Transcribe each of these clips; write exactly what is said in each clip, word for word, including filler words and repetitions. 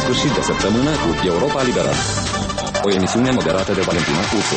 sfârșit de săptămână cu Europa Liberă. O emisiune moderată de Valentina Ursu.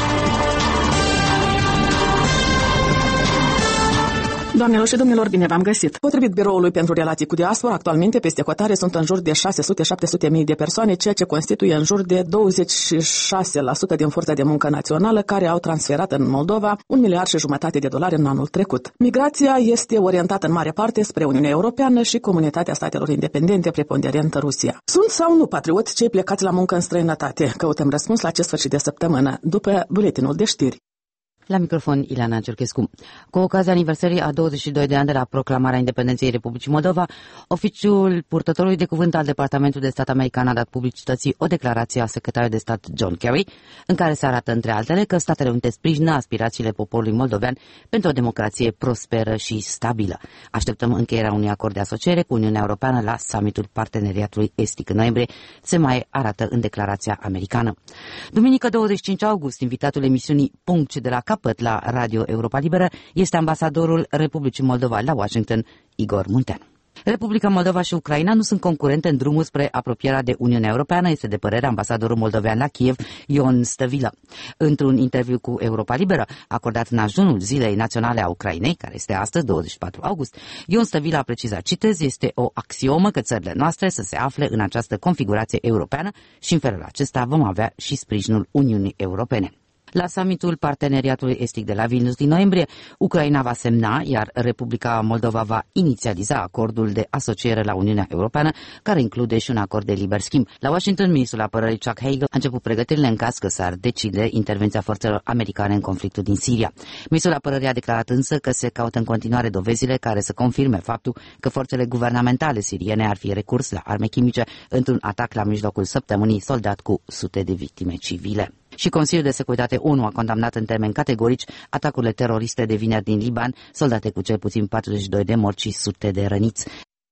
Doamnelor și domnilor, bine v-am găsit! Potrivit Biroului pentru Relații cu Diaspora, actualmente peste hotare sunt în jur de șase sute - șapte sute mii de persoane, ceea ce constituie în jur de douăzeci și șase la sută din forța de muncă națională care au transferat în Moldova un miliard și jumătate de dolari în anul trecut. Migrația este orientată în mare parte spre Uniunea Europeană și Comunitatea Statelor Independente, preponderent Rusia. Sunt sau nu patrioți cei plecați la muncă în străinătate? Căutăm răspuns la acest sfârșit de săptămână, după buletinul de știri. La microfon, Ileana Ciorchescu. Cu ocazia aniversării a douăzeci și doi de ani de la proclamarea independenței Republicii Moldova, oficiul purtătorului de cuvânt al Departamentului de Stat American a dat publicității o declarație a secretarului de stat John Kerry, în care se arată, între altele, că Statele Unite sprijină aspirațiile poporului moldovean pentru o democrație prosperă și stabilă. Așteptăm încheierea unui acord de asociere cu Uniunea Europeană la summitul Parteneriatului Estic în noiembrie, se mai arată în declarația americană. Duminică douăzeci și cinci august, invitatul emisiunii Punct de la capăt la Radio Europa Liberă este ambasadorul Republicii Moldova la Washington, Igor Munteanu. Republica Moldova și Ucraina nu sunt concurente în drumul spre apropierea de Uniunea Europeană, este de părere ambasadorul moldovean la Kiev, Ion Stăvilă. Într-un interviu cu Europa Liberă, acordat în ajunul Zilei Naționale a Ucrainei, care este astăzi, douăzeci și patru august, Ion Stăvilă a precizat, citez, este o axiomă că țările noastre să se afle în această configurație europeană și în felul acesta vom avea și sprijinul Uniunii Europene. La summitul Parteneriatului Estic de la Vilnius din noiembrie, Ucraina va semna, iar Republica Moldova va inițializa acordul de asociere la Uniunea Europeană, care include și un acord de liber schimb. La Washington, ministrul apărării Chuck Hagel a început pregătirile în caz că s-ar decide intervenția forțelor americane în conflictul din Siria. Ministrul apărării a declarat însă că se caută în continuare dovezile care să confirme faptul că forțele guvernamentale siriene ar fi recurs la arme chimice într-un atac la mijlocul săptămânii soldat cu sute de victime civile. Și Consiliul de Securitate O N U a condamnat în termeni categorici atacurile teroriste de vineri din Liban, soldate cu cel puțin patruzeci și doi de morți și sute de răniți.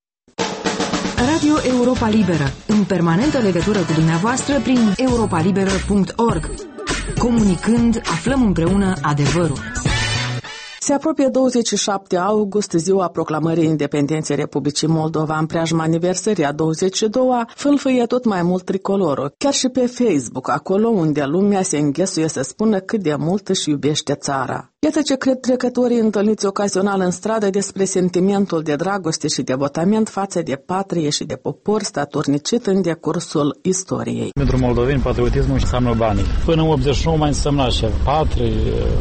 Radio Europa Liberă, în permanentă legătură cu dumneavoastră prin europa liberă punct org. Comunicând, aflăm împreună adevărul. Se apropie douăzeci și șapte august, ziua proclamării independenței Republicii Moldova. În preajma aniversării a douăzeci și doi-a fâlfâie tot mai mult tricolorul, chiar și pe Facebook, acolo unde lumea se înghesuie să spună cât de mult își iubește țara. Iată ce cred trecătorii întâlniți ocazional în stradă despre sentimentul de dragoste și devotament față de patrie și de popor statornicit în decursul istoriei. Pentru moldoveni, patriotismul înseamnă banii. Până în optzeci și nouă mai însemna și patrie,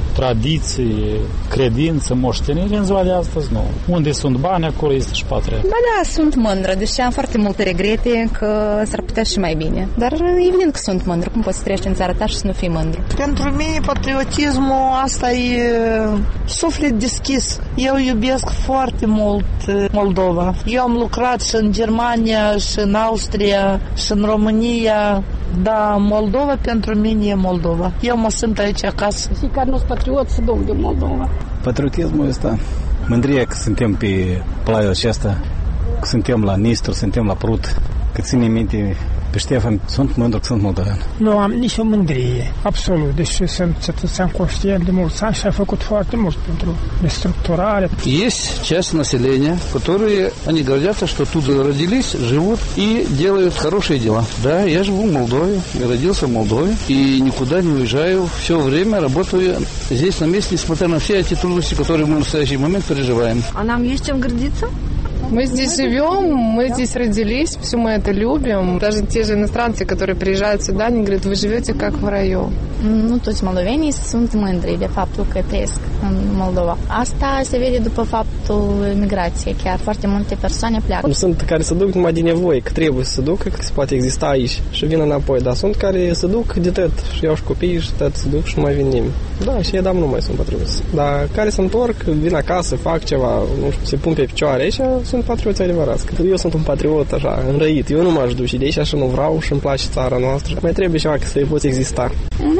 tradiții, credință, moștenire. În ziua de astăzi nu. Unde sunt bani, acolo este și patria. Ba da, sunt mândră, deși am foarte multe regrete că s-ar putea și mai bine. Dar evident că sunt mândră. Cum poți să trăiești în țara ta și să nu fii mândru? Pentru mine, patriotismul asta e suflet deschis. Eu iubesc foarte mult Moldova. Eu am lucrat și în Germania, și în Austria, și în România. Da, Moldova pentru mine e Moldova. Eu mă simt aici acasă. Și care nu sunt patriot să duc de Moldova. Patriotismul ăsta, mândria că suntem pe plaiul acesta, că suntem la Nistru, suntem la Prut, că ține minte pe Ștefan, sunt mândru că sunt moldovean. Nu am nicio mândrie, absolut, deși sunt cetățean conștient de mulți ani și a făcut foarte mult pentru restructurare. Есть часть населения, которые, они гордятся, что тут родились, живут и делают хорошие дела. Да, я живу в Молдове, я родился в Молдове и никуда не уезжаю, все время работаю здесь на месте, несмотря на все эти трудности, которые мы в настоящий момент переживаем. А нам есть чем гордиться? Мы здесь живем, мы здесь родились, все мы это любим. Даже те же иностранцы, которые приезжают сюда, они говорят, вы живете как в раю. Nu toți moldovenii sunt mândri de faptul că trăiesc în Moldova. Asta se vede după faptul migrației. Chiar foarte multe persoane pleacă. Sunt care se duc numai din nevoie, că trebuie să se ducă, că se poate exista aici și vin înapoi. Dar sunt care se duc de tot și iau și copiii și tot se duc și nu mai vin nimeni. Da, și ei, dar nu mai sunt patrioți. Dar care se întorc, vin acasă, fac ceva, nu știu, se pun pe picioare, aici sunt patrioți adevărați. Eu sunt un patriot așa, înrăit. Eu nu m-aș duce de aici și nu vreau și îmi place țara noastră. Mai trebuie ceva că să poți exista. Nu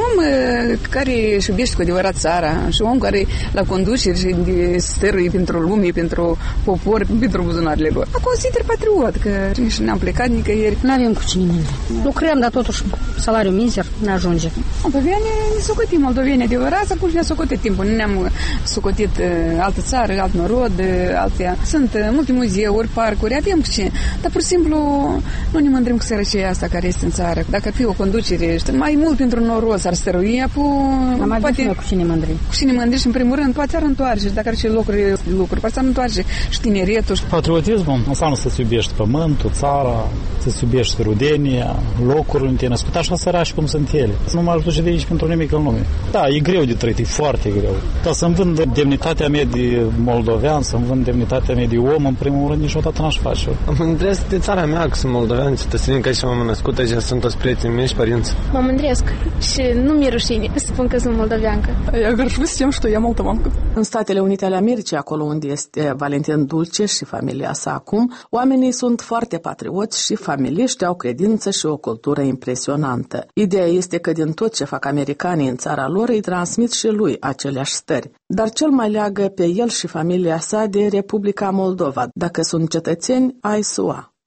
om care își iubește cu adevărat țara și om care la conducere și stăruie pentru lume, pentru popor, pentru buzunarele lor. Mă consider patriot, că nici n-am plecat nicăieri. Nu avem cu cine mândri. Lucrăm, dar totuși salariul mizer ne ajunge. Pe vremea ne socotim moldoveni adevărați, acum ne-a socotit timpul. Nu ne-am socotit altă țară, alt norod, altea. Sunt multe muzeuri, parcuri, avem cu ce. Dar pur și simplu nu ne mândrim cu sărăcia asta care este în țară. Dacă ar fi o conducere mai mult pentru noroz ar stărui, am poate cu cine mândri. Cu cine mândri și în primul rând poate ar întoarce. Dacă ar fi locuri, lucruri, poate ar întoarce și tineretul. Patriotismul înseamnă să-ți iubești pământul, țara, să-ți iubești rudenia, locul unde te-ai născut, așa sărași cum sunt ele. Nu m-aș duce de aici pentru nimic în lume. Da, e greu de trăit, e foarte greu. Dar să-mi vând demnitatea mea de moldovean, să-mi vând demnitatea mea de om, în primul rând, niciodată n-aș face. Mă mândresc de țara mea, că sunt moldovean, cetățenii care și m-am născut aici, sunt toți prietenii mei și părinți. Mă mândresc și nu mi-e rușine să spun că sunt moldoveancă. Я горжусь тем, что я молдаванка. În Statele Unite ale Americii, acolo unde este Valentin Dulce și familia sa acum, oamenii sunt foarte patrioți și familiști, au credință și o cultură impresionantă. Ideea este că din tot ce fac americanii în țara lor îi transmit și lui aceleași stări. Dar cel mai leagă pe el și familia sa de Republica Moldova, dacă sunt cetățeni ai S U A.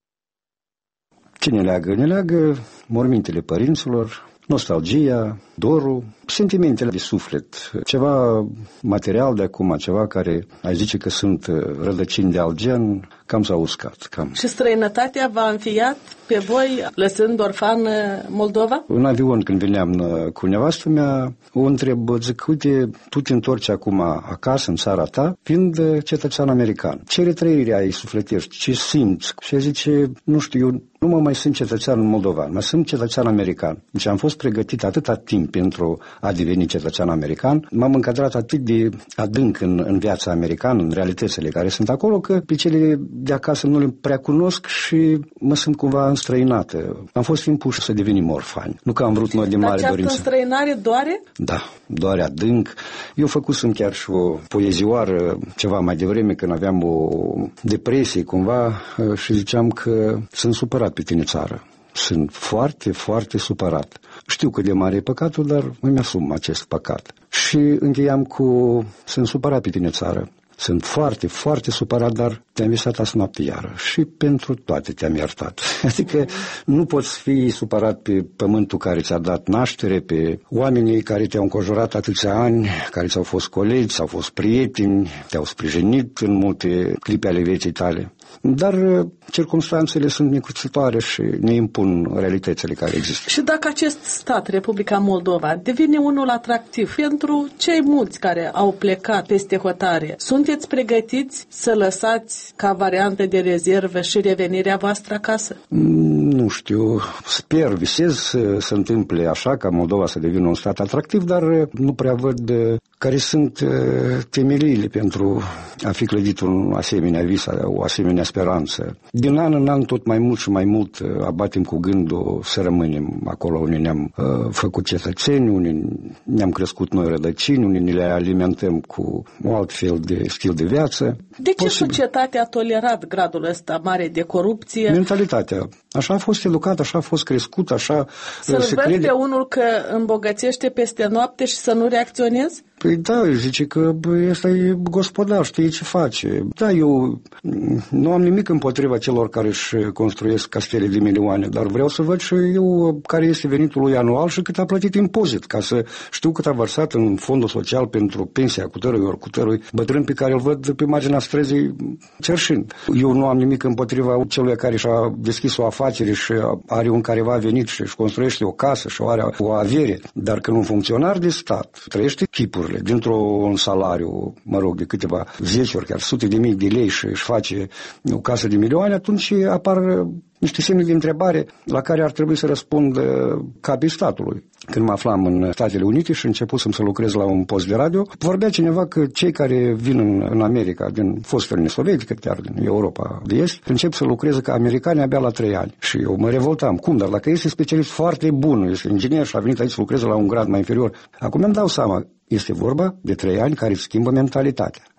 Ce ne leagă? Ne leagă mormintele părinților, nostalgia, dorul, sentimentele de suflet, ceva material de acum, ceva care ai zice că sunt rădăcini de alt gen, cam s-a uscat. Cam. Și străinătatea v-a înfiat pe voi, lăsând orfan Moldova? În avion, când veneam cu nevastă mea, o întreb, zic, uite, tu te întorci acum acasă, în țara ta, fiind cetățean american. Ce retrăire ai sufletești? Ce simți? Și ea zice, nu știu, eu nu mă mai sunt cetățean moldovan, mă sunt cetățean american. Deci am fost pregătit atâta timp pentru a deveni cetățean american, m-am încadrat atât de adânc în, în viața americană, în realitățile care sunt acolo, că pe cele de acasă nu le prea cunosc și mă sunt cumva înstrăinată. Am fost impuși să devenim orfani. Nu că am vrut noi de mare dorință. Dar înstrăinare doare? Da, doare adânc. Eu făcusem chiar și o poezioară ceva mai devreme, când aveam o depresie cumva și ziceam că sunt supărat pe tine, țară. Sunt foarte, foarte supărat. Știu cât de mare e păcatul, dar îmi asum acest păcat. Și încheiam cu, sunt supărat pe tine, țară. Sunt foarte, foarte supărat, dar te-am visat azi noapte iară și pentru toate te-am iertat. Adică nu poți fi supărat pe pământul care ți-a dat naștere, pe oamenii care te-au înconjurat atâția ani, care ți-au fost colegi, ți-au fost prieteni, te-au sprijinit în multe clipe ale vieții tale. Dar circumstanțele sunt necruțitoare și ne impun realitățile care există. Și dacă acest stat, Republica Moldova, devine unul atractiv pentru cei mulți care au plecat peste hotare, sunteți pregătiți să lăsați ca variantă de rezervă și revenirea voastră acasă? Nu știu, sper, visez să se întâmple așa, ca Moldova să devină un stat atractiv, dar nu prea văd care sunt temeliile pentru a fi clădit un asemenea vis, o asemenea speranță. Din an în an tot mai mult și mai mult abatem cu gândul să rămânem acolo unde ne-am uh, făcut cetățeni, unde ne-am crescut noi rădăcini, unde ne le alimentăm cu un alt fel de stil de viață. De ce Posibil. Societatea a tolerat gradul ăsta mare de corupție? Mentalitatea. Așa a fost educat, așa a fost crescut, așa Să-l se văd crede. Pe unul că îmbogățește peste noapte și să nu reacționezi? Păi da, zice că ăsta e gospodar, știe ce face. Da, eu nu am nimic împotriva celor care își construiesc castele de milioane, dar vreau să văd și eu care este venitul lui anual și cât a plătit impozit, ca să știu cât a vărsat în fondul social pentru pensia cutărui ori cutărui bătrân pe care îl văd pe marginea străzii cerșind. Eu nu am nimic împotriva celui care și-a deschis o afacere și are un careva venit și își construiește o casă și are o avere, dar când un funcționar de stat trăiește chipurile dintr-un salariu, mă rog, de câteva zeci ori, chiar sute de mii de lei și își face o casă de milioane, atunci apar niște semne de întrebare la care ar trebui să răspund capii statului. Când mă aflam în Statele Unite și începusem să lucrez la un post de radio, vorbea cineva că cei care vin în, în America, din fostă Uniune Sovietică, chiar din Europa de Est, încep să lucreze ca americani abia la trei ani. Și eu mă revoltam. Cum? Dar dacă este specialist foarte bun, este inginer și a venit aici să lucreze la un grad mai inferior, acum îmi dau seama, este vorba de trei ani care îți schimbă mentalitatea.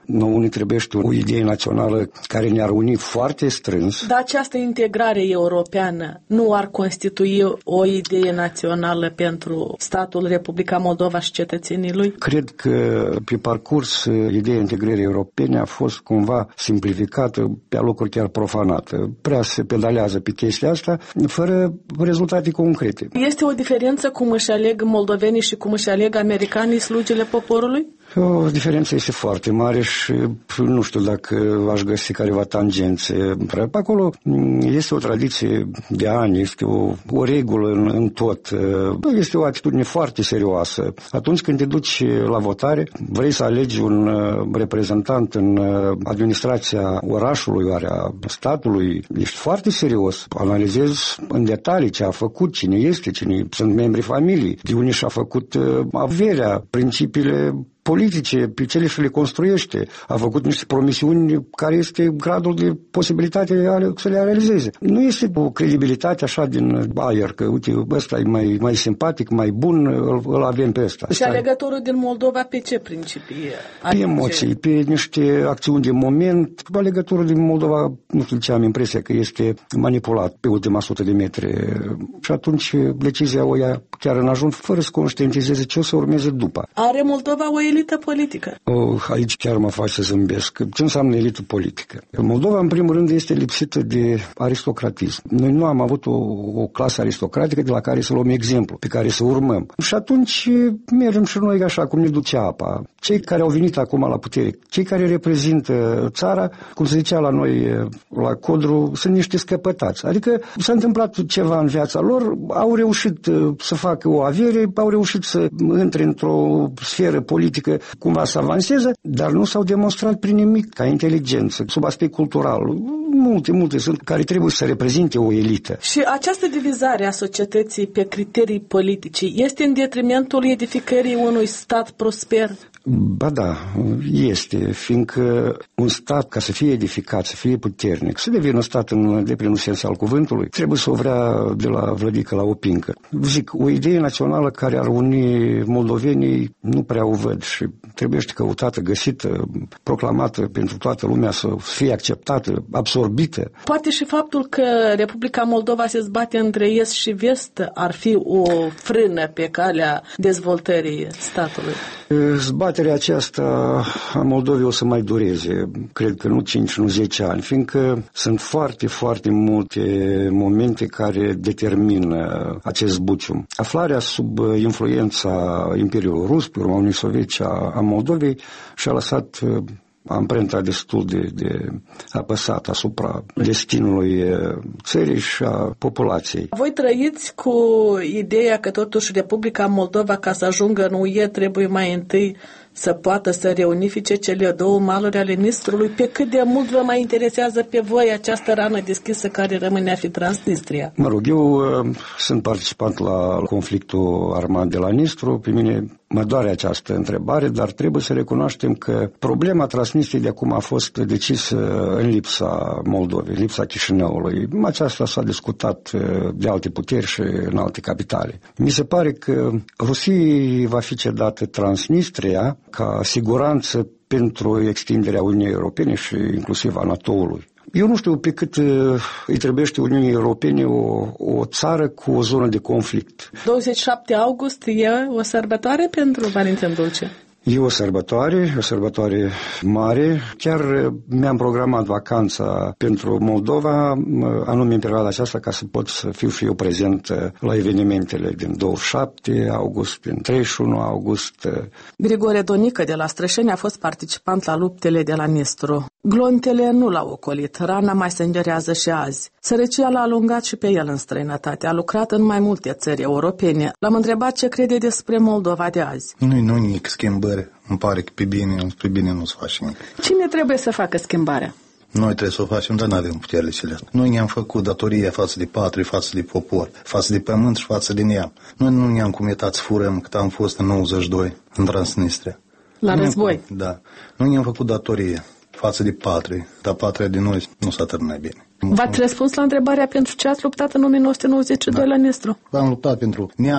nouă ne trebuiește o idee națională care ne-ar uni foarte strâns. Dar această integrare europeană nu ar constitui o idee națională pentru statul Republica Moldova și cetățenii lui? Cred că pe parcurs ideea integrării europene a fost cumva simplificată, pe alocuri chiar profanată. Prea se pedalează pe chestia asta, fără rezultate concrete. Este o diferență cum își aleg moldovenii și cum își aleg americanii slugile poporului? O diferență este foarte mare și nu știu dacă aș găsi careva tangențe. Acolo este o tradiție de ani, este o, o regulă în, în tot. Este o atitudine foarte serioasă. Atunci când te duci la votare, vrei să alegi un reprezentant în administrația orașului, a statului, ești foarte serios. Analizezi în detalii ce a făcut, cine este, cine sunt membrii familiei, de unde și-a făcut averea, principiile politice, pe cele și le construiește. A făcut niște promisiuni care este gradul de posibilitate să le realizeze. Nu este o credibilitate așa din aer, că uite, ăsta e mai, mai simpatic, mai bun, îl, îl avem pe ăsta. Și alegătorul din Moldova pe ce principii? Pe emoții, pe niște acțiuni de moment. Alegătorul din Moldova, nu știu ce am impresia că este manipulat pe ultima sută de metri. Și atunci decizia o ia chiar în ajun, fără să conștientizeze ce o să urmeze după. Are Moldova o elită politică? Oh, aici chiar mă face să zâmbesc. Ce înseamnă elită politică? Moldova, în primul rând, este lipsită de aristocratism. Noi nu am avut o, o clasă aristocratică de la care să luăm exemplu, pe care să urmăm. Și atunci mergem și noi așa cum ne duce apa. Cei care au venit acum la putere, cei care reprezintă țara, cum se zicea la noi la Codru, sunt niște scăpătați. Adică s-a întâmplat ceva în viața lor, au reușit să facă o avere, au reușit să intre într-o sferă politică, cumva să avanseze, dar nu s-au demonstrat prin nimic ca inteligență, sub aspect cultural. Multe, multe sunt care trebuie să reprezinte o elită. Și această divizare a societății pe criterii politice este în detrimentul edificării unui stat prosper? Ba da, este, fiindcă un stat, ca să fie edificat, să fie puternic, să devină un stat în deplinul sens al cuvântului, trebuie să o vrea de la vlădică la opincă. Zic, o idee națională care ar uni moldovenii nu prea o văd și trebuie căutată, găsită, proclamată pentru toată lumea, să fie acceptată, absorbită. Poate și faptul că Republica Moldova se zbate între est și vest ar fi o frână pe calea dezvoltării statului. Zbaterea aceasta a Moldovei o să mai dureze, cred că nu cinci, nu zece ani, fiindcă sunt foarte, foarte multe momente care determină acest zbucium. Aflarea sub influența Imperiului Rus, pe urma Uniunii Sovietice a Moldovei, și-a lăsat amprenta destul de, de apăsată asupra destinului țării și a populației. Voi trăiți cu ideea că totuși Republica Moldova, ca să ajungă în U E, trebuie mai întâi să poată să reunifice cele două maluri ale Nistrului. Pe cât de mult vă mai interesează pe voi această rană deschisă care rămâne a fi Transnistria? Mă rog, eu uh, sunt participant la conflictul armat de la Nistru. Pe mine mă doare această întrebare, dar trebuie să recunoaștem că problema Transnistriei de acum a fost decisă în lipsa Moldovei, în lipsa Chișinăului. Aceasta s-a discutat de alte puteri și în alte capitale. Mi se pare că Rusiei va fi cedată Transnistria ca siguranță pentru extinderea Uniunii Europene și inclusiv a NATO-ului. Eu nu știu pe cât îi trebuiește Uniunii Europene o, o țară cu o zonă de conflict. douăzeci și șapte august e o sărbătoare pentru Valentin Dulce. E o sărbătoare, o sărbătoare mare. Chiar mi-am programat vacanța pentru Moldova, anume în perioada aceasta, ca să pot să fiu și eu prezent la evenimentele din douăzeci și șapte august, din treizeci și unu august. Grigore Donică de la Strășeni a fost participant la luptele de la Nistru. Glontele nu l-au ocolit, rana mai se îngerează și azi. Sărăcia l-a alungat și pe el în străinătate, a lucrat în mai multe țări europene. L-am întrebat ce crede despre Moldova de azi. Nu-i nu nimic schimbări. Îmi pare că pe bine, pe bine nu se face nimic. Cine trebuie să facă schimbarea? Noi trebuie să o facem, dar nu avem puterile celeste. Noi ne-am făcut datoria față de patrie, față de popor, față de pământ și față de neam. Noi nu ne-am cumetat să furăm cât am fost în nouăzeci și doi, în Transnistria. La nu război? Da. Noi ne-am făcut datorie față de patrie, dar patria de noi nu s-a terminat bine. V-ați răspuns la întrebarea pentru ce ați luptat în o mie nouă sute nouăzeci și doi da. La Nistru? Am luptat pentru neam,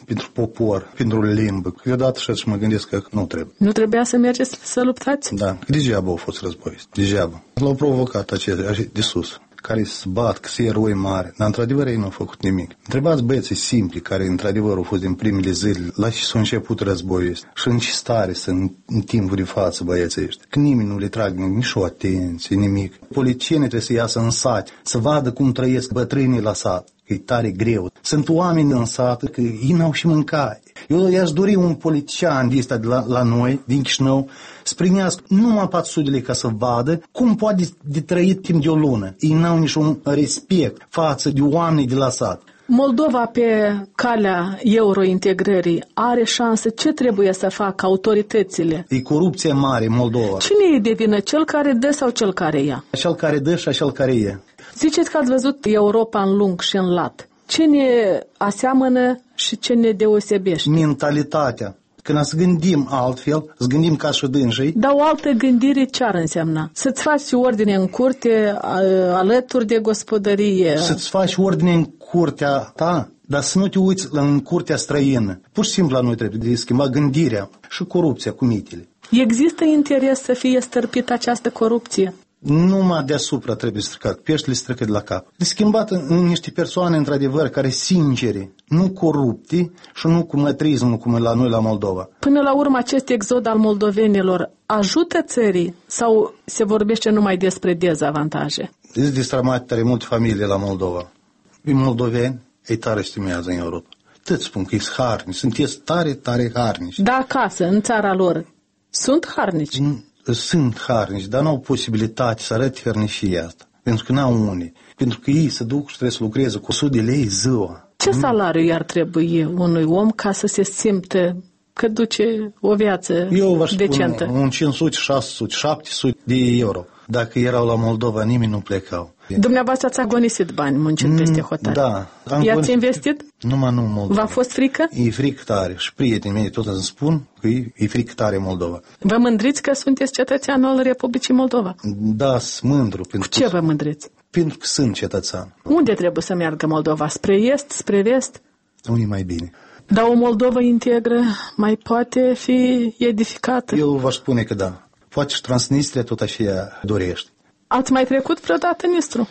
pentru popor, pentru limbă. Câteodată și mă gândesc că nu trebuie. Nu trebuia să mergeți să luptați? Da, degeaba au fost război, degeaba. L-au provocat aceia de sus, care se bat, că se eroi mari, dar într-adevăr ei nu au făcut nimic. Întrebați băieții simpli, care într-adevăr au fost din primele zile, la ce s-a început războiul ăsta și în ce stare sunt în timpul de față băieții ăștia, că nimeni nu le trag nici o atenție, nimic. Politicienii trebuie să iasă în sat, să vadă cum trăiesc bătrânii la sat, că e tare greu. Sunt oameni în sat, că ei n-au și mâncare. Eu i-aș dori un politician de ăsta de la, la noi, din Chișinău, să primească numai patru sute de lei ca să vadă cum poate de trăit timp de o lună. Ei n-au niciun respect față de oamenii de la sat. Moldova pe calea eurointegrării are șanse? Ce trebuie să facă autoritățile? E corupție mare în Moldova. Cine e de vină? Cel care dă sau cel care ia? Cel care dă și cel care ia. Ziceți că ați văzut Europa în lung și în lat. Ce ne aseamănă și ce ne deosebește? Mentalitatea. Când să gândim altfel, să gândim ca și dânsii. Dar o altă gândire ce ar însemna? Să-ți faci ordine în curte alături de gospodărie. Să-ți faci ordine în curtea ta, dar să nu te uiți în curtea străină. Pur și simplu la noi trebuie de schimba gândirea și corupția cu mitele. Există interes să fie stărpită această corupție? Numai deasupra trebuie stricat, peștele strică de la cap. De schimbat în niște persoane, într-adevăr, care sincere, nu corupti și nu cu mătrismul, cum e la noi la Moldova. Până la urmă, acest exod al moldovenilor ajută țării sau se vorbește numai despre dezavantaje? Sunt distramate tare multe familii la Moldova. Ei moldoveni, ei tare stimează în Europa. Tot spun că ești harnici, sunteți tare, tare harnici. Da, acasă, în țara lor, sunt harnici? Sunt harnici, dar nu au posibilitate să arăte harnicia asta. Pentru că n-au unii. Pentru că ei se duc și trebuie să lucreze cu o sută de lei ziua. Ce salariu i-ar trebui unui om ca să se simte că duce o viață Eu v-aș decentă? spune un cinci sute, șase sute, șapte sute de euro. Dacă erau la Moldova, nimeni nu plecau. Dumneavoastră ați agonisit bani muncind peste hotare. Da. I-ați investit? Numai nu în Moldova. V-a fost frică? E frică tare. Și prietenii mei tot îmi spun că e, e frică tare în Moldova. Vă mândriți că sunteți cetățean al Republicii Moldova? Da, sunt mândru. Cu ce vă mândriți? Pentru că sunt cetățean. Unde trebuie să meargă Moldova? Spre est, spre vest? Unii mai bine. Dar o Moldova integră mai poate fi edificată? Eu v-aș spune că da. Poate și Transnistria tot așa dorește. Ați mai trecut vreodată, Nistru?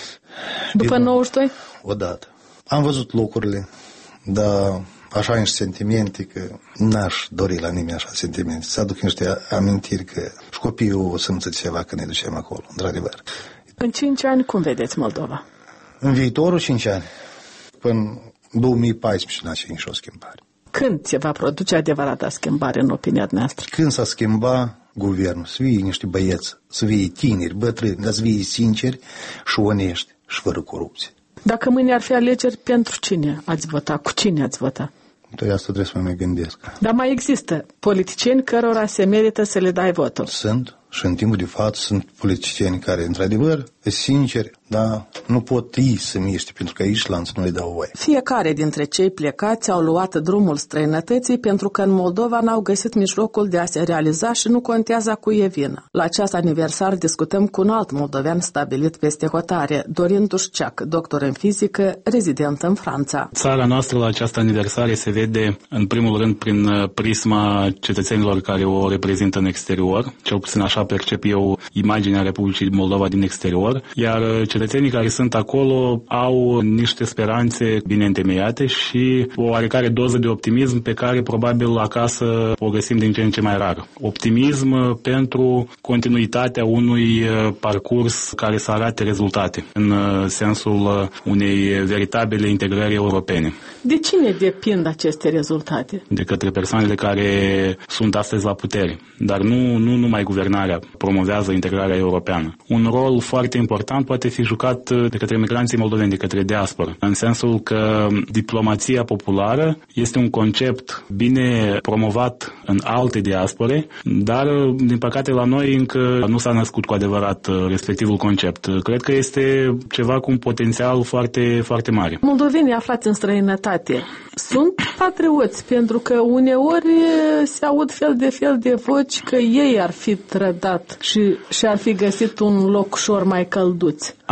După nouăzeci și doi? Odată. Am văzut locurile, dar așa niște sentimente că n-aș dori la nimeni așa sentimente. Să aduc niște amintiri că și copiii o simțit ceva când ne ducem acolo, într-adevăr. În cinci ani cum vedeți Moldova? În viitorul cinci ani. Până două mii paisprezece n-a nici o schimbare. Când se va produce adevărata schimbare în opinia noastră? Când s-a schimba guvernul, să fie niște băieți, să fie tineri, bătrâni, dar să fie sinceri și onești și fără corupție. Dacă mâine ar fi alegeri, pentru cine ați vota? Cu cine ați vota? De asta trebuie să mă mai gândesc. Dar mai există politicieni cărora se merită să le dai votul. Sunt și în timpul de față sunt politicieni care, într-adevăr, sunt sinceri, dar nu pot ei să miște, pentru că aici lanț nu le dau voie. Fiecare dintre cei plecați au luat drumul străinătății pentru că în Moldova n-au găsit mijlocul de a se realiza și nu contează cu e vină. La acest aniversar discutăm cu un alt moldovean stabilit peste hotare, Dorin Dușceac, doctor în fizică, rezident în Franța. Țara noastră la această aniversare se vede în primul rând prin prisma cetățenilor care o reprezintă în exterior, cel puțin așa percep eu imaginea Republicii Moldova din exterior, iar cetățenii care sunt acolo au niște speranțe bine întemeiate și o oarecare doză de optimism pe care probabil acasă o găsim din ce în ce mai rar. Optimism pentru continuitatea unui parcurs care să arate rezultate în sensul unei veritabile integrări europene. De cine depind aceste rezultate? De către persoanele care sunt astăzi la putere, dar nu, nu numai guvernarea promovează integrarea europeană. Un rol foarte important poate fi jucat de către migranții moldoveni, de către diaspora, în sensul că diplomația populară este un concept bine promovat în alte diaspore, dar, din păcate, la noi încă nu s-a născut cu adevărat respectivul concept. Cred că este ceva cu un potențial foarte, foarte mare. Moldovenii aflați în străinătate sunt patrioți, pentru că uneori se aud fel de fel de voci că ei ar fi trădat și, și ar fi găsit un loc ușor mai călduț.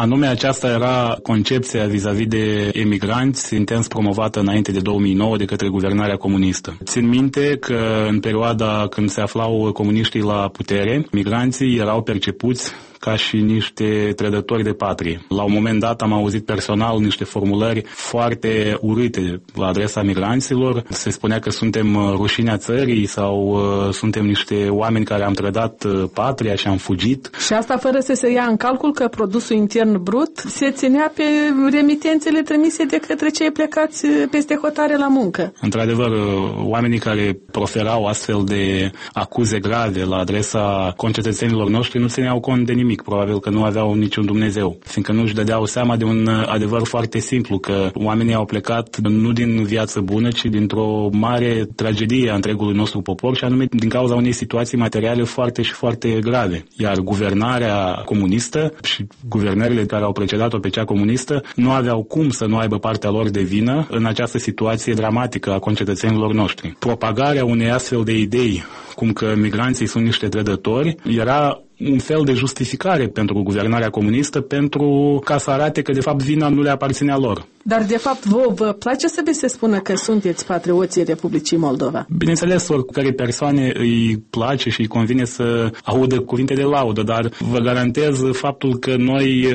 Anume, aceasta era concepția vis-a-vis de emigranți intens promovată înainte de două mii nouă de către guvernarea comunistă. Țin minte că în perioada când se aflau comuniștii la putere, migranții erau percepuți ca și niște trădători de patrie. La un moment dat am auzit personal niște formulări foarte urâte la adresa migranților. Se spunea că suntem rușinea țării sau uh, suntem niște oameni care am trădat uh, patria și am fugit. Și asta fără să se ia în calcul că produsul intern brut se ținea pe remitențele trimise de către cei plecați peste hotare la muncă. Într-adevăr, oamenii care proferau astfel de acuze grave la adresa concetățenilor noștri nu țineau cont de nimic. Probabil că nu aveau niciun Dumnezeu, fiindcă nu își dădeau seama de un adevăr foarte simplu, că oamenii au plecat nu din viață bună, ci dintr-o mare tragedie a întregului nostru popor, și anume din cauza unei situații materiale foarte și foarte grave. Iar guvernarea comunistă și guvernările care au precedat-o pe cea comunistă nu aveau cum să nu aibă partea lor de vină în această situație dramatică a concetățenilor noștri. Propagarea unei astfel de idei, cum că migranții sunt niște trădători, era un fel de justificare pentru guvernarea comunistă, pentru ca să arate că de fapt vina nu le aparținea lor. Dar de fapt vouă vă place să vi se spună că sunteți patrioții Republicii Moldova? Bineînțeles, oricare persoane îi place și îi convine să audă cuvinte de laudă, dar vă garantez faptul că noi,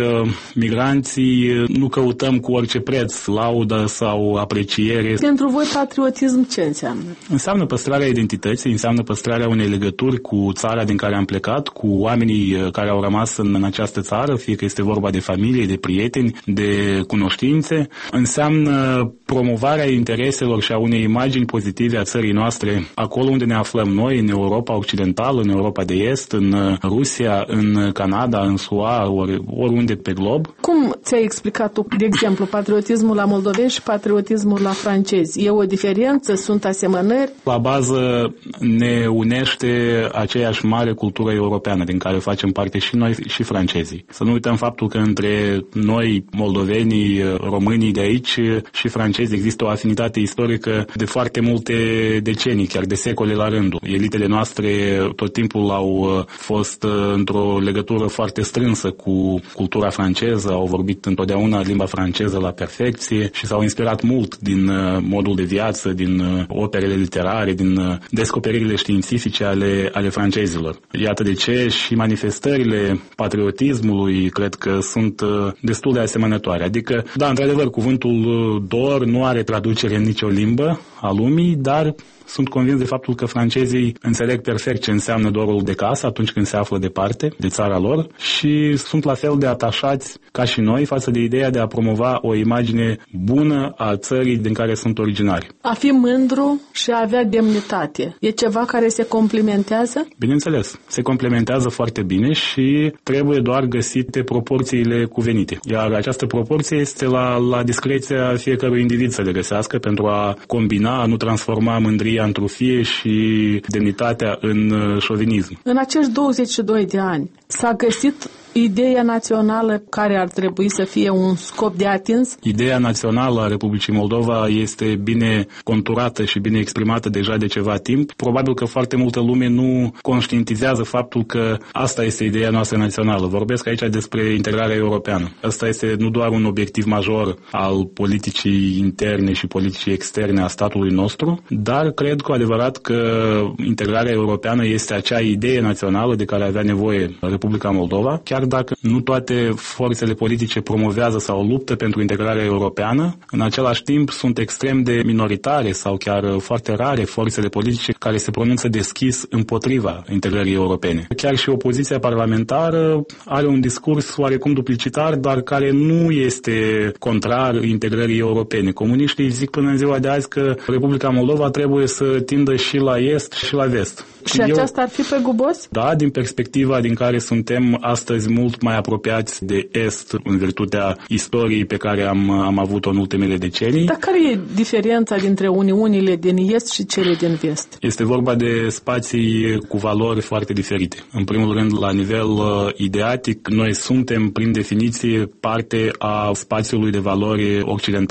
migranții, nu căutăm cu orice preț laudă sau apreciere. Pentru voi patriotism ce înseamnă? Înseamnă păstrarea identității, înseamnă păstrarea unei legături cu țara din care am plecat, cu oamenii care au rămas în, în această țară, fie că este vorba de familie, de prieteni, de cunoștințe. Înseamnă promovarea intereselor și a unei imagini pozitive a țării noastre acolo unde ne aflăm noi, în Europa Occidentală, în Europa de Est, în Rusia, în Canada, în S U A, ori, oriunde pe glob. Cum ți-ai explicat tu, de exemplu, patriotismul la moldoveni și patriotismul la francezi? E o diferență? Sunt asemănări? La bază ne unește aceeași mare cultură europeană din care facem parte și noi și francezii. Să nu uităm faptul că între noi, moldovenii, românii de aici și francezi există o afinitate istorică de foarte multe decenii, chiar de secole la rândul. Elitele noastre tot timpul au fost într-o legătură foarte strânsă cu cultura franceză, au vorbit întotdeauna limba franceză la perfecție și s-au inspirat mult din modul de viață, din operele literare, din descoperirile științifice ale, ale francezilor. Iată de ce și manifestările patriotismului cred că sunt destul de asemănătoare. Adică, da, într-adevăr, cuvântul dor nu are traducere în nicio limbă a lumii, dar sunt convins de faptul că francezii înțeleg perfect ce înseamnă dorul de casă atunci când se află departe de țara lor și sunt la fel de atașați ca și noi față de ideea de a promova o imagine bună a țării din care sunt originari. A fi mândru și a avea demnitate e ceva care se complementează? Bineînțeles, se complementează foarte bine și trebuie doar găsite proporțiile cuvenite. Iar această proporție este la, la discreția fiecărui individ să le găsească pentru a combina, a nu transforma mândria în trufie și demnitatea în șovinism. În acești douăzeci și doi de ani s-a găsit ideea națională care ar trebui să fie un scop de atins? Ideea națională a Republicii Moldova este bine conturată și bine exprimată deja de ceva timp. Probabil că foarte multă lume nu conștientizează faptul că asta este ideea noastră națională. Vorbesc aici despre integrarea europeană. Asta este nu doar un obiectiv major al politicii interne și politicii externe a statului nostru, dar cred cu adevărat că integrarea europeană este acea idee națională de care avea nevoie Republica Moldova, chiar dacă nu toate forțele politice promovează sau luptă pentru integrarea europeană, în același timp sunt extrem de minoritare sau chiar foarte rare forțele politice care se pronunță deschis împotriva integrării europene. Chiar și opoziția parlamentară are un discurs oarecum duplicitar, dar care nu este contrar integrării europene. Comuniștii zic până în ziua de azi că Republica Moldova trebuie să tindă și la est și la vest. Și Eu, aceasta ar fi pe gubos? Da, din perspectiva din care suntem astăzi mult mai apropiați de est în virtutea istoriei pe care am, am avut-o în ultimele decenii. Dar care e diferența dintre uniunile din est și cele din vest? Este vorba de spații cu valori foarte diferite. În primul rând, la nivel uh, ideatic, noi suntem, prin definiție, parte a spațiului de valori occidental.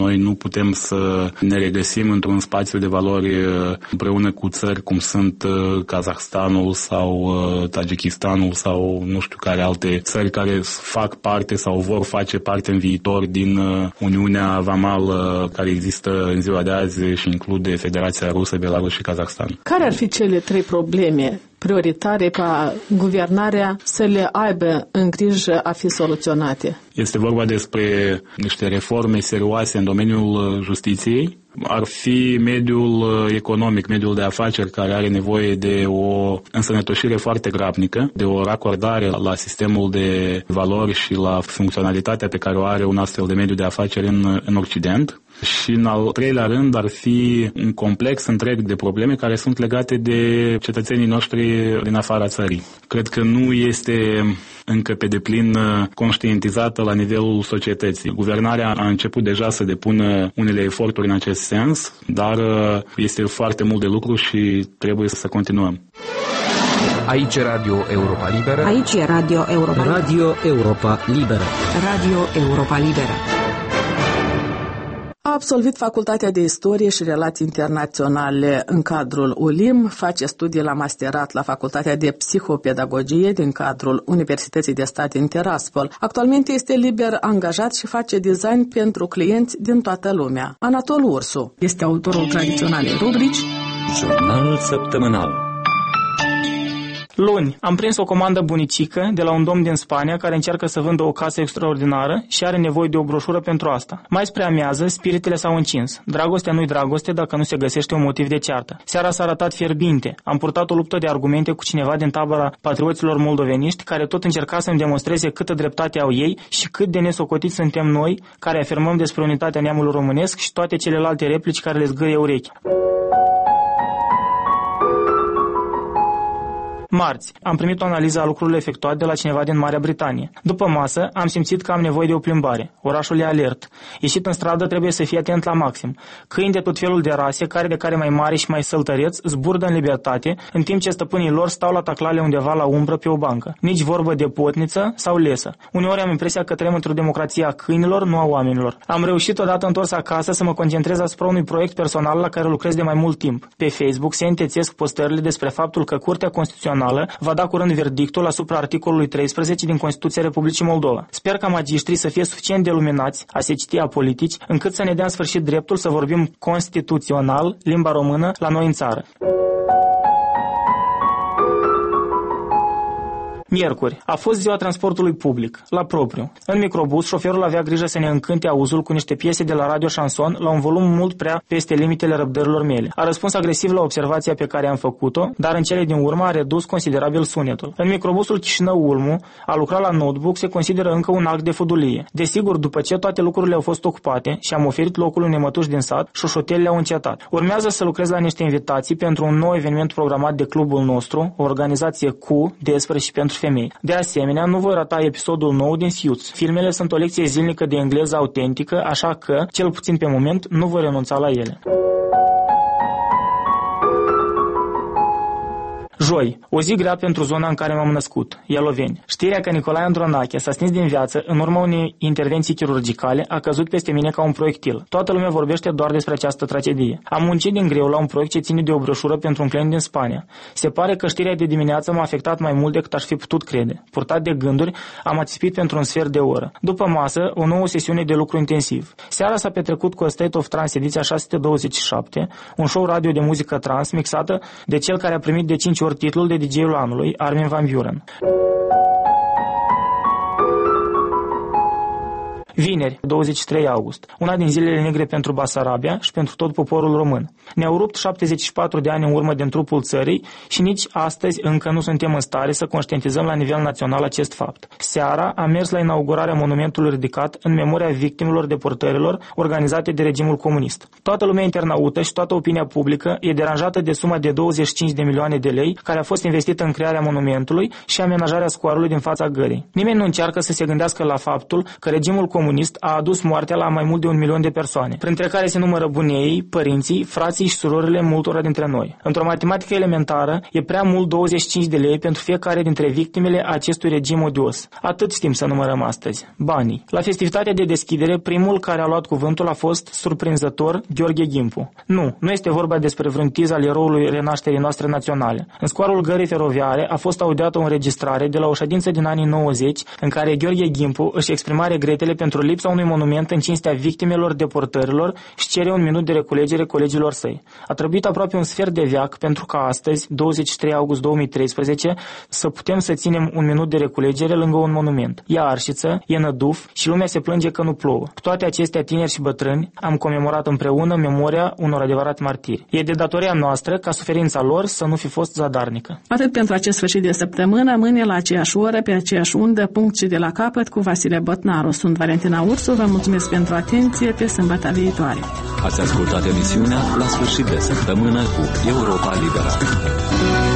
Noi nu putem să ne regăsim într-un spațiu de valori împreună cu țări cum sunt Kazahstanul sau Tajikistanul sau nu știu care alte țări care fac parte sau vor face parte în viitor din Uniunea Vamală care există în ziua de azi și include Federația Rusă, Belarus și Kazahstan. Care ar fi cele trei probleme prioritare ca guvernarea să le aibă în grijă a fi soluționate? Este vorba despre niște reforme serioase în domeniul justiției. Ar fi mediul economic, mediul de afaceri care are nevoie de o însănătoșire foarte grabnică, de o racordare la sistemul de valori și la funcționalitatea pe care o are un astfel de mediu de afaceri în, în Occident. Și în al treilea rând ar fi un complex întreg de probleme care sunt legate de cetățenii noștri din afara țării. Cred că nu este încă pe deplin conștientizată la nivelul societății. Guvernarea a început deja să depună unele eforturi în acest sens, dar este foarte mult de lucru și trebuie să continuăm. Aici e Radio Europa Liberă. Aici e Radio Europa Liberă. Radio Europa Liberă. Radio Europa Liberă. A absolvit Facultatea de Istorie și Relații Internaționale în cadrul U L I M, face studii la masterat la Facultatea de Psihopedagogie din cadrul Universității de Stat din Tiraspol. Actualmente este liber angajat și face design pentru clienți din toată lumea. Anatol Ursu este autorul tradiționalei rubrici Jurnal săptămânal. Luni, am prins o comandă bunicică de la un domn din Spania care încearcă să vândă o casă extraordinară și are nevoie de o broșură pentru asta. Mai spre amiază, spiritele s-au încins. Dragostea nu-i dragoste dacă nu se găsește un motiv de ceartă. Seara s-a arătat fierbinte. Am purtat o luptă de argumente cu cineva din tabăra patrioților moldoveniști care tot încerca să-mi demonstreze câtă dreptate au ei și cât de nesocotiți suntem noi care afirmăm despre unitatea neamului românesc și toate celelalte replici care le zgârie urechea. Marți, am primit o analiză a lucrurilor efectuate de la cineva din Marea Britanie. După masă, am simțit că am nevoie de o plimbare. Orașul e alert. Ieșit în stradă trebuie să fii atent la maxim. Câini de tot felul de rase, care de care mai mari și mai săltăreți, zburdă în libertate, în timp ce stăpânii lor stau la taclale undeva la umbră pe o bancă. Nici vorbă de potniță sau lesă. Uneori am impresia că trăim într-o democrație a câinilor, nu a oamenilor. Am reușit odată întors acasă să mă concentrez asupra unui proiect personal la care lucrez de mai mult timp. Pe Facebook se întețesc postările despre faptul că Curtea Constituțională va da curând verdictul asupra articolului treisprezece din Constituția Republicii Moldova. Sper ca magiștrii să fie suficient de luminați a se citi politici, încât să ne dea în sfârșit dreptul să vorbim constituțional limba română la noi în țară. Miercuri. A fost ziua transportului public, la propriu. În microbus, șoferul avea grijă să ne încânte auzul cu niște piese de la Radio Chanson la un volum mult prea peste limitele răbdărilor mele. A răspuns agresiv la observația pe care am făcut-o, dar în cele din urmă a redus considerabil sunetul. În microbusul Chișinău-Ulmu, a lucra la notebook se consideră încă un act de fudulie. Desigur, după ce toate lucrurile au fost ocupate și am oferit locul unei mătuși din sat, șoșotelele au încetat. Urmează să lucrez la niște invitații pentru un nou eveniment programat de clubul nostru, o organizație cu, despre și pentru femei. De asemenea, nu voi rata episodul nou din Suits. Filmele sunt o lecție zilnică de engleză autentică, așa că, cel puțin pe moment, nu voi renunța la ele. Joi, o zi grea pentru zona în care m-am născut, Ialoveni. Știrea că Nicolae Andronache s-a stins din viață în urma unei intervenții chirurgicale a căzut peste mine ca un proiectil. Toată lumea vorbește doar despre această tragedie. Am muncit din greu la un proiect ce ține de o broșură pentru un client din Spania. Se pare că știrea de dimineață m-a afectat mai mult decât aș fi putut crede. Purtat de gânduri, am ațipit pentru un sfert de oră. După masă, o nouă sesiune de lucru intensiv. Seara s-a petrecut cu A State of Trance ediția șase sute douăzeci și șapte, un show radio de muzică trans mixată de cel care a primit de cinci ori titlul de D J-ul anului, Armin van Buuren. Vineri, douăzeci și trei august, una din zilele negre pentru Basarabia și pentru tot poporul român. Ne-au rupt șaptezeci și patru de ani în urmă din trupul țării și nici astăzi încă nu suntem în stare să conștientizăm la nivel național acest fapt. Seara am mers la inaugurarea monumentului ridicat în memoria victimelor deportărilor organizate de regimul comunist. Toată lumea internaută și toată opinia publică e deranjată de suma de douăzeci și cinci de milioane de lei care a fost investită în crearea monumentului și amenajarea scoarului din fața gării. Nimeni nu încearcă să se gândească la faptul că regimul comunist comunist a adus moartea la mai mult de un milion de persoane, printre care se numără buneii, părinții, frații și surorile multora dintre noi. Într-o matematică elementară, e prea mult douăzeci și cinci de lei pentru fiecare dintre victimele acestui regim odios. Atât știm să numărăm astăzi. Banii. La festivitatea de deschidere, primul care a luat cuvântul a fost, surprinzător, Gheorghe Gimpu. Nu, nu este vorba despre vreun tiz al eroului renașterii noastre naționale. În scoarul gării feroviare a fost audiată o înregistrare de la o ședință din anii nouăzeci, în care Gheorghe Gimpu își exprima regretele pentru lipsa unui monument în cinstea victimelor deportărilor și cere un minut de reculegere colegilor săi. A trebuit aproape un sfert de veac pentru ca astăzi, douăzeci și trei august două mii treisprezece, să putem să ținem un minut de reculegere lângă un monument. E arșiță, e năduf și lumea se plânge că nu plouă. Cu toate acestea, tineri și bătrâni, am comemorat împreună memoria unor adevărați martiri. E de datoria noastră ca suferința lor să nu fi fost zadarnică. Atât pentru acest sfârșit de săptămână, mâine la aceeași oră, pe aceeași undă, punct și de la capăt, cu Vasile Botnaru. Sunt Valentina Ursu, vă mulțumesc pentru atenție, pe sâmbătă viitoare. Ați ascultat emisiunea La sfârșit de săptămână cu Europa Liberă.